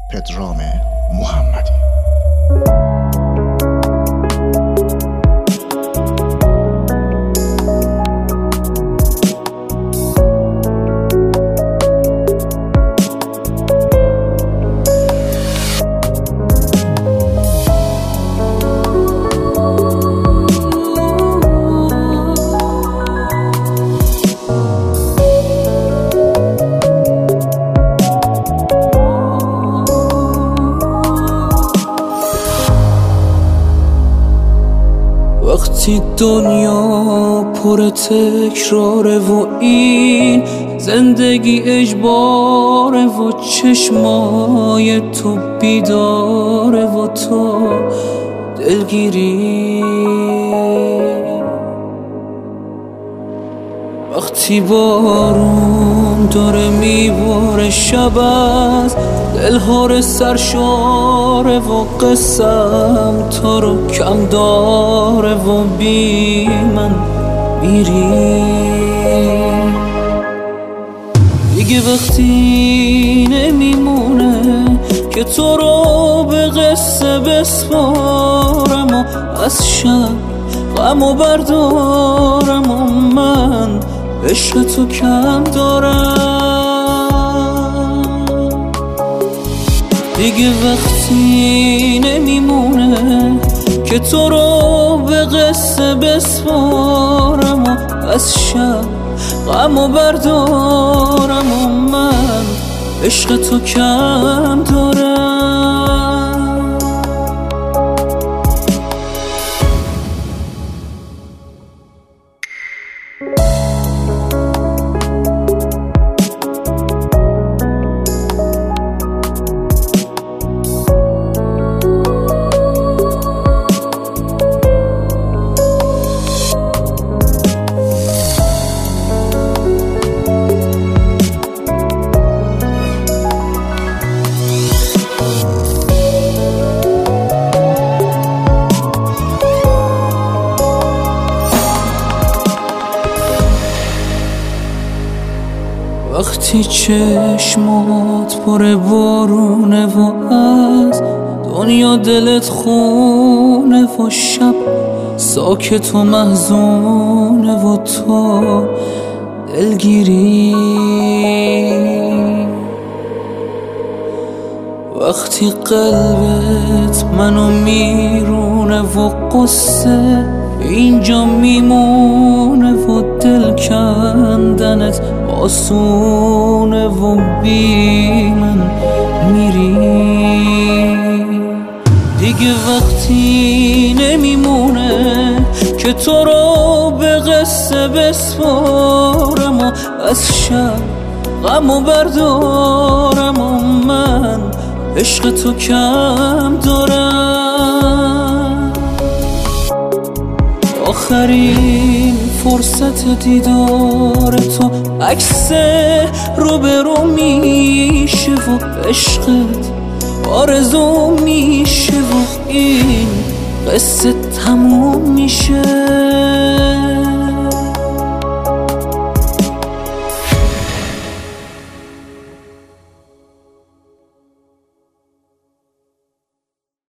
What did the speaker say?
پدرام محمدی. وقتی دنیا پر تکراره و این زندگی اجباره و چشمای تو بیداره و تو دلگیری، وقتی بارون داره میباره شب از دلهار سرشاره و قسم تو رو کم داره و بی من میری دیگه. وقتی نمیمونه که تو رو به قصه بسپارم و از شب غم و بردارم و من عشق تو کم دارم. دیگه وقتی نمیمونه که تو رو به قصه بسپارم و از شب غم و بردارم و من عشق تو کم دارم. وقتی چشمات پر بارونه و از دنیا دلت خونه و شب ساکت و محزونه و تو دلگیری، وقتی قلبت منو میرونه و قصه اینجا میمونه و دل کندنت آسونه و بی من میری دیگه. وقتی نمیمونه که تو رو به قصه بسپارم و از شب غم و بردارم و من عشق تو کم دارم. آخرین فرصت دیدار تو عکس روبرو میشه و عشقت آرزو میشه و این قصه تموم میشه.